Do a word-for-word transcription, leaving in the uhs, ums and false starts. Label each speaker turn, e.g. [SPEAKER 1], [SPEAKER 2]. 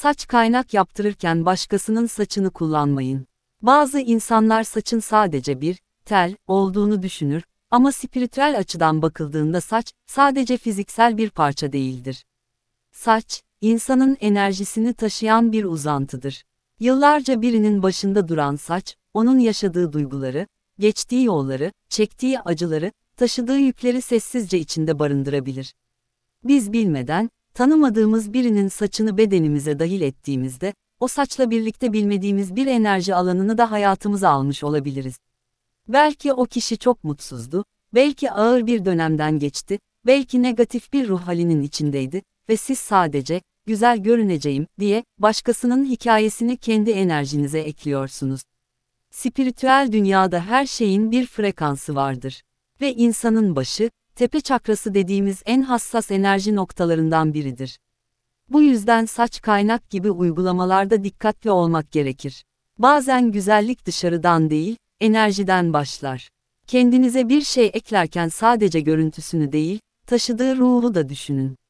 [SPEAKER 1] Saç kaynak yaptırırken başkasının saçını kullanmayın. Bazı insanlar saçın sadece bir tel olduğunu düşünür ama spiritüel açıdan bakıldığında saç sadece fiziksel bir parça değildir. Saç, insanın enerjisini taşıyan bir uzantıdır. Yıllarca birinin başında duran saç, onun yaşadığı duyguları, geçtiği yolları, çektiği acıları, taşıdığı yükleri sessizce içinde barındırabilir. Biz bilmeden, tanımadığımız birinin saçını bedenimize dahil ettiğimizde, o saçla birlikte bilmediğimiz bir enerji alanını da hayatımıza almış olabiliriz. Belki o kişi çok mutsuzdu, belki ağır bir dönemden geçti, belki negatif bir ruh halinin içindeydi ve siz sadece, güzel görüneceğim diye, başkasının hikayesini kendi enerjinize ekliyorsunuz. Spiritüel dünyada her şeyin bir frekansı vardır. Ve insanın başı, tepe çakrası dediğimiz en hassas enerji noktalarından biridir. Bu yüzden saç kaynak gibi uygulamalarda dikkatli olmak gerekir. Bazen güzellik dışarıdan değil, enerjiden başlar. Kendinize bir şey eklerken sadece görüntüsünü değil, taşıdığı ruhu da düşünün.